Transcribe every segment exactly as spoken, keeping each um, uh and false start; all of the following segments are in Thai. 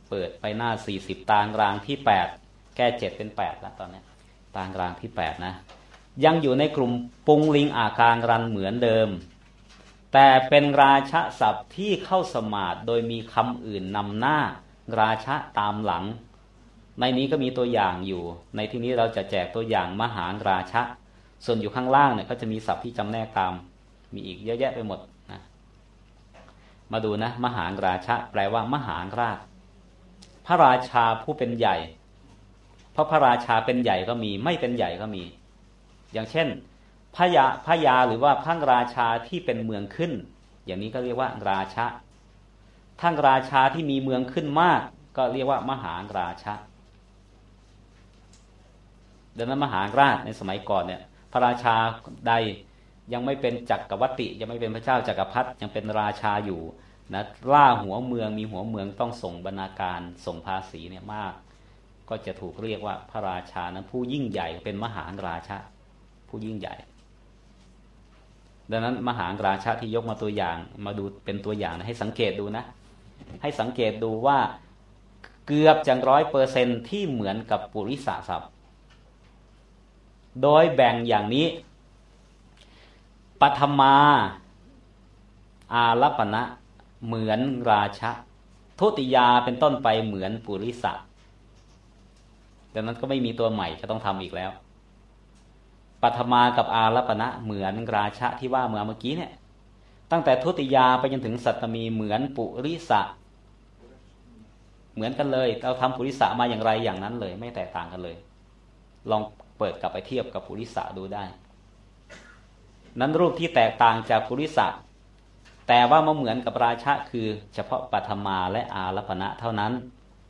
เปิดไปหน้าสี่สิบตารางที่แปดแก้เจ็ดเป็นแปดแล้วตอนนี้ตารางที่แปดนะยังอยู่ในกลุ่มปุงลิงอาการรันเหมือนเดิมแต่เป็นราชะศัพท์ที่เข้าสมาธิโดยมีคำอื่นนำหน้าราชะตามหลังในนี้ก็มีตัวอย่างอยู่ในที่นี้เราจะแจกตัวอย่างมหาราชะส่วนอยู่ข้างล่างเนี่ยก็จะมีศัพท์ที่จำแนกตามมีอีกเยอะแยะไปหมดนะมาดูนะมหาราชะแปลว่ามหาราชพระราชาผู้เป็นใหญ่เพราะพระราชาเป็นใหญ่ก็มีไม่เป็นใหญ่ก็มีอย่างเช่นพระยาพระยาหรือว่าพระราชาที่เป็นเมืองขึ้นอย่างนี้ก็เรียกว่าราชะทั้งราชาที่มีเมืองขึ้นมากก็เรียกว่ามหาราชะดังนั้นมหาราชในสมัยก่อนเนี่ยพระราชาใดยังไม่เป็นจักรวรรดิยังไม่เป็นพระเจ้าจักรพรรดิยังเป็นราชาอยู่นะล่าหัวเมืองมีหัวเมืองต้องส่งบรรณาการส่งภาษีเนี่ยมากก็จะถูกเรียกว่าพระราชานั้นผู้ยิ่งใหญ่เป็นมหาราชะผู้ยิ่งใหญ่ดังนั้นมหาราชะที่ยกมาตัวอย่างมาดูเป็นตัวอย่างนะให้สังเกตดูนะให้สังเกตดูว่าเกือบจะร้อยเปอร์เซ็นต์ที่เหมือนกับปุริสศัพท์โดยแบ่งอย่างนี้ปฐมาอารัปปณะเหมือนราชะทุติยาเป็นต้นไปเหมือนปุริสะดังนั้นก็ไม่มีตัวใหม่จะต้องทำอีกแล้วปฐมากับอารัปปณะเหมือนราชะที่ว่าเมื่อเมื่อกี้เนี่ยตั้งแต่ทุติยาไปจนถึงสัตตมีเหมือนปุริสะเหมือนกันเลยเราทำปุริสะมาอย่างไรอย่างนั้นเลยไม่แตกต่างกันเลยลองเปิดกลับไปเทียบกับปุริสะดูได้นั้นรูปที่แตกต่างจากปุริสะแต่ว่ามาเหมือนกับราชะคือเฉพาะปฐมาและอารัปปณะเท่านั้น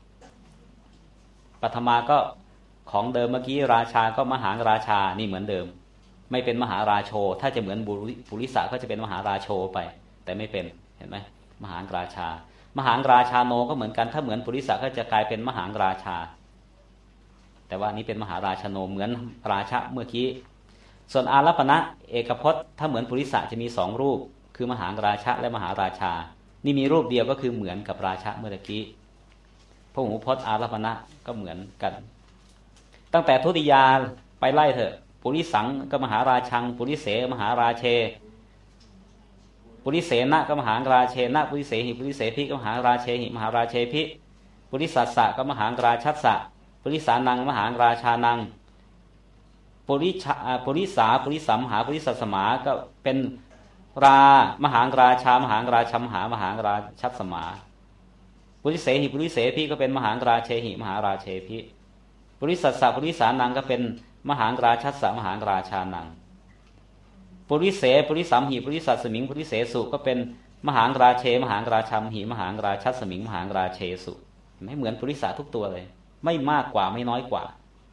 ปฐมาก็ของเดิมเมื่อกี้ราชาก็มหาราชานี่เหมือนเดิมไม่เป็นมหาราโชถ้าจะเหมือนปุริสะก็จะเป็นมหาราโชไปแต่ไม่เป็นเห็นไหมมหาราชามหาราชาโนก็เหมือนกันถ้าเหมือนปุริสะก็จะกลายเป็นมหาราชาแต่ว่านี้เป็นมหาราชาโนเหมือนราชะเมื่อกี้ส่วนอารัปปณะเอกพจน์ถ้าเหมือนปุริสะจะมีสองรูปคือมหาราชะและมหาราชานี่มีรูปเดียวก็คือเหมือนกับราชะเมื่อกี้พหูพจน์อารัปปณะก็เหมือนกันตั้งแต่ทุติยาไปไล่เถอะปุริสังก็มหาราชังปุริเสมหาราเชปุริเสนะก็มหาราเชนะปุริเสหิปุริเสพิก็มหาราเชหิมหาราเชพิปุริสัสสะก็มหาราชัสสะปุริสานังมหาราชานังปุริชาปุริสาปุริสัมหาปุริสัสมาก็เป็นรามหาราชามหาราชัมหามหาราชัสมาปุริเสหิปุริเสพิก็เป็นมหาราเชหิมหาราเชพิปุริสัสสะปุริสานังก็เป็นมหาราชัสสะมหาราชานังปุริเสปุริสัมหิปุริสัสมิงปุริเสสุก็เป็นมหาราเชมหาราชัมหิมหาราชัสมิงมหาราเชสุไม่เหมือนปุริสะทุกตัวเลยไม่มากกว่าไม่น้อยกว่า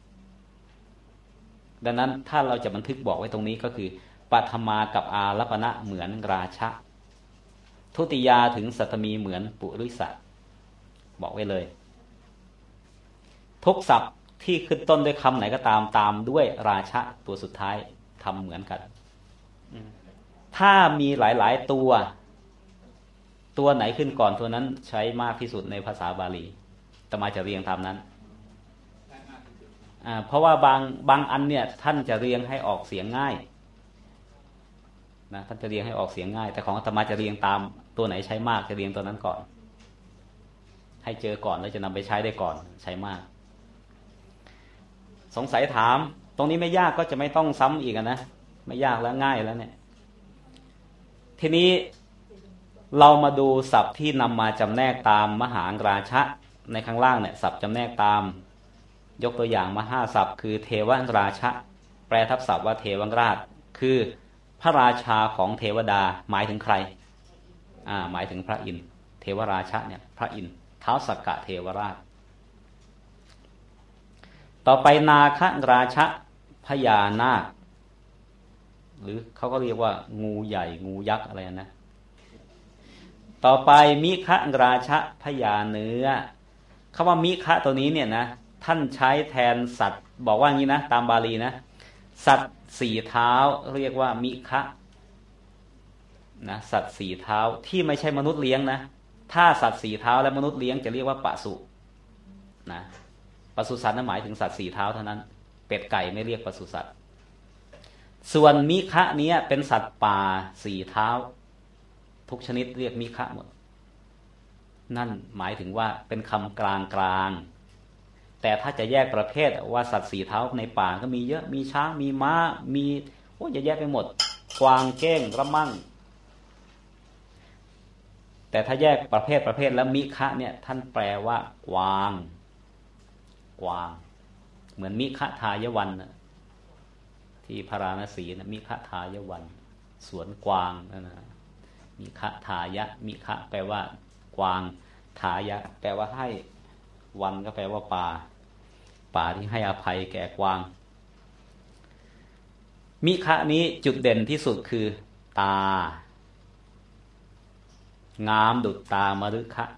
ดังนั้นถ้าเราจะบันทึกบอกไว้ตรงนี้ก็คือปฐมากับอารัปปณะเหมือนราชะทุติยาถึงสัตตมีเหมือนปุริสะบอกไว้เลยทุกศัพท์ที่ขึ้นต้นด้วยคำไหนก็ตามตามด้วยราชะตัวสุดท้ายทำเหมือนกันถ้ามีหลายๆตัวตัวไหนขึ้นก่อนตัวนั้นใช้มากที่สุดในภาษาบาลีอาตมาจะเรียงตามนั้นเพราะว่าบางบางอันเนี่ยท่านจะเรียงให้ออกเสียงง่ายนะท่านจะเรียงให้ออกเสียงง่ายแต่ของอาตมาจะเรียงตามตัวไหนใช้มากจะเรียงตัวนั้นก่อนให้เจอก่อนแล้วจะนำไปใช้ได้ก่อนใช้มากสงสัยถามตรงนี้ไม่ยากก็จะไม่ต้องซ้ำอีกนะไม่ยากแล้วง่ายแล้วเนี่ยทีนี้เรามาดูศัพท์ที่นำมาจำแนกตามมหาราชะในข้างล่างเนี่ยศัพท์จำแนกตามยกตัวอย่างมาห้าศัพท์คือเทวราชะแปลทับศัพท์ว่าเทวราชคือพระราชาของเทวดาหมายถึงใครอ่าหมายถึงพระอินทร์เทวราชะเนี่ยพระอินทร์ท้าวสักกะเทวราชต่อไปนาคราชะพญานาคหรือเขาก็เรียกว่างูใหญ่งูยักษ์อะไรนะต่อไปมิขราชะพญาเนื้อคำว่ามิขตัวนี้เนี่ยนะท่านใช้แทนสัตว์บอกว่างี้นะตามบาลีนะสัตว์สี่เท้าเรียกว่ามิขนะสัตว์สี่เท้าที่ไม่ใช่มนุษย์เลี้ยงนะถ้าสัตว์สี่เท้าและมนุษย์เลี้ยงจะเรียกว่าปะสุนะปศุสัตว์นั้นหมายถึงสัตว์สี่เท้าเท่านั้นเป็ดไก่ไม่เรียกปศุสัตว์ส่วนมิคะเนี้ยเป็นสัตว์ป่าสี่เท้าทุกชนิดเรียกมิคะหมดนั่นหมายถึงว่าเป็นคำกลางกลางแต่ถ้าจะแยกประเภทว่าสัตว์สี่เท้าในป่าก็มีเยอะมีช้างมีม้ามีโอ้จะแยกไปหมดกวางเก้งระมั่งแต่ถ้าแยกประเภทประเภทแล้วมิคะเนี่ยท่านแปลว่ากวางกวางเหมือนมิคะทายวันนะที่พาราณสีนะมิคะทายวันสวนกวางนะนะมิคะทายะมิคะแปลว่ากวางทายะแปลว่าให้วันก็แปลว่าป่าป่าที่ให้อภัยแก่กวางมิคะนี้จุดเด่นที่สุดคือตางามดุจตามฤคะ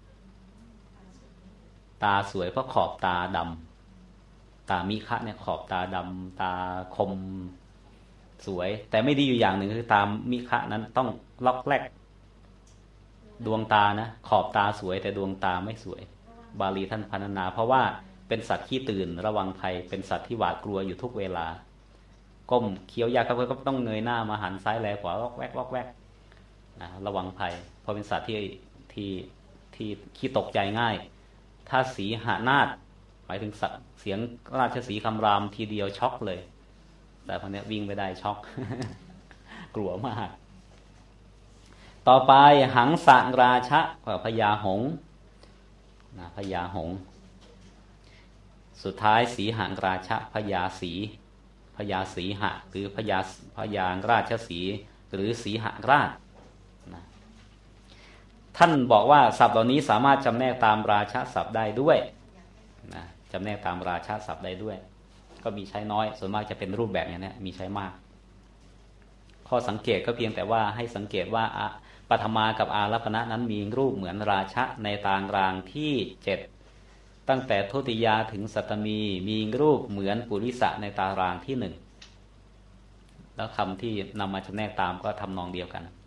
ตาสวยเพราะขอบตาดำตามิคะเนี่ยขอบตาดำตาคมสวยแต่ไม่ดีอยู่อย่างหนึ่งคือตามิคะนั้นต้องล็อกแรกดวงตานะขอบตาสวยแต่ดวงตาไม่สวยบาลีท่านพรรณนาเพราะว่าเป็นสัตว์ขี้ตื่นระวังภัยเป็นสัตว์ที่หวาดกลัวอยู่ทุกเวลาก้มเคี้ยวยากก็ต้องเงยหน้ามาหันซ้ายแลขวาล็อกแวกล็อกแวกนะระวังภัยเพราะเป็นสัตว์ที่ที่ที่ขี้ตกใจง่ายถ้าสีหนาฏหมายถึงเสียงราชสีห์คำรามทีเดียวช็อกเลยแต่พอเนี้ยวิ่งไปได้ช็อก กลัวมากต่อไปหังสะราชะพญาหงส์นะพญาหงส์สุดท้ายสีหังราชะพญาสีพญาสีหะหรือพญาพญาราชสีหรือสีหราชนะท่านบอกว่าศัพท์เหล่านี้สามารถจำแนกตามราชาศัพท์ได้ด้วยนะจำแนกตามราชาศัพท์ได้ด้วยก็มีใช้น้อยส่วนมากจะเป็นรูปแบบอย่างนี้มีใช้มากข้อสังเกตก็เพียงแต่ว่าให้สังเกตว่าปัทมากับอารัปณะนั้นมีรูปเหมือนราชะในตารางที่เจ็ดตั้งแต่ทุติยาถึงสัตตมีมีรูปเหมือนปุริสะในตารางที่หนึ่งแล้วคำที่นำมาจำแนกตามก็ทำนองเดียวกัน